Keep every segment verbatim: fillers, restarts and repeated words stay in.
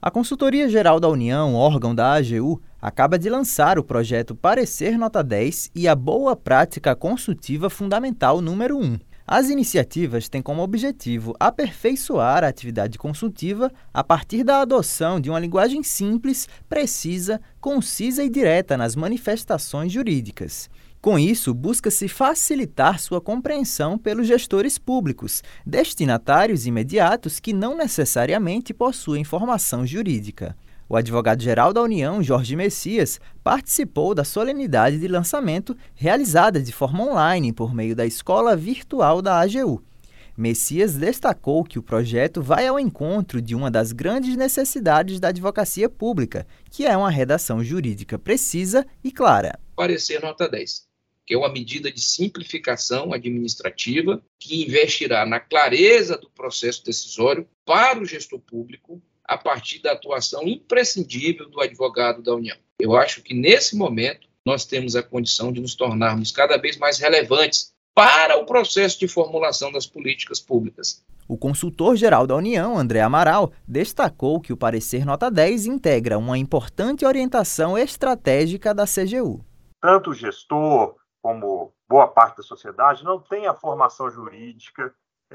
A Consultoria Geral da União, órgão da A G U, acaba de lançar o projeto Parecer Nota dez e a Boa Prática Consultiva Fundamental número um. As iniciativas têm como objetivo aperfeiçoar a atividade consultiva a partir da adoção de uma linguagem simples, precisa, concisa e direta nas manifestações jurídicas. Com isso, busca-se facilitar sua compreensão pelos gestores públicos, destinatários imediatos que não necessariamente possuem formação jurídica. O advogado-geral da União, Jorge Messias, participou da solenidade de lançamento realizada de forma online por meio da Escola Virtual da A G U. Messias destacou que o projeto vai ao encontro de uma das grandes necessidades da advocacia pública, que é uma redação jurídica precisa e clara. Parecer Nota dez, que é uma medida de simplificação administrativa que investirá na clareza do processo decisório para o gestor público, a partir da atuação imprescindível do advogado da União. Eu acho que, nesse momento, nós temos a condição de nos tornarmos cada vez mais relevantes para o processo de formulação das políticas públicas. O consultor-geral da União, André Amaral, destacou que o Parecer Nota dez integra uma importante orientação estratégica da C G U. Tanto o gestor como boa parte da sociedade não tem a formação jurídica,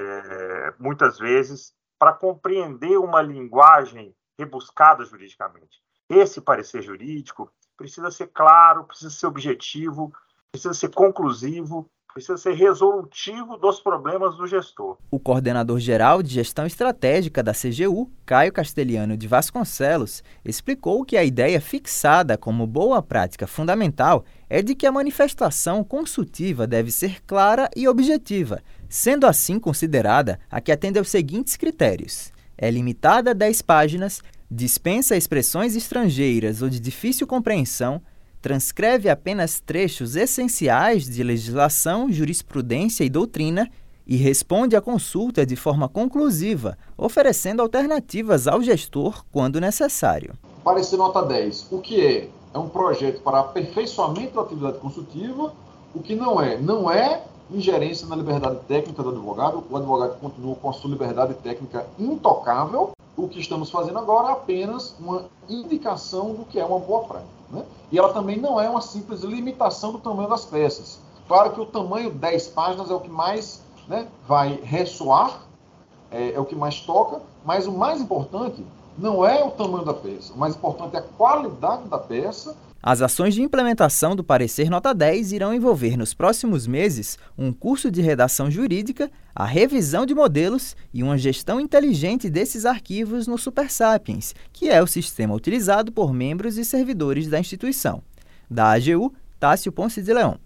é, muitas vezes, para compreender uma linguagem rebuscada juridicamente. Esse parecer jurídico precisa ser claro, precisa ser objetivo, precisa ser conclusivo, precisa ser resolutivo dos problemas do gestor. O coordenador-geral de Gestão Estratégica da C G U, Caio Castelhano de Vasconcelos, explicou que a ideia fixada como boa prática fundamental é de que a manifestação consultiva deve ser clara e objetiva, sendo assim considerada a que atende aos seguintes critérios: é limitada a dez páginas, dispensa expressões estrangeiras ou de difícil compreensão, transcreve apenas trechos essenciais de legislação, jurisprudência e doutrina e responde à consulta de forma conclusiva, oferecendo alternativas ao gestor quando necessário. Parecer Nota dez. O que é? É um projeto para aperfeiçoamento da atividade consultiva. O que não é? Não é ingerência na liberdade técnica do advogado. O advogado continua com a sua liberdade técnica intocável. O que estamos fazendo agora é apenas uma indicação do que é uma boa prática, né? E ela também não é uma simples limitação do tamanho das peças. Claro que o tamanho dez páginas é o que mais, né, vai ressoar, é, é o que mais toca, mas o mais importante não é o tamanho da peça, o mais importante é a qualidade da peça. As ações de implementação do Parecer Nota dez irão envolver nos próximos meses um curso de redação jurídica, a revisão de modelos e uma gestão inteligente desses arquivos no SuperSapiens, que é o sistema utilizado por membros e servidores da instituição. Da A G U, Tássio Ponce de Leão.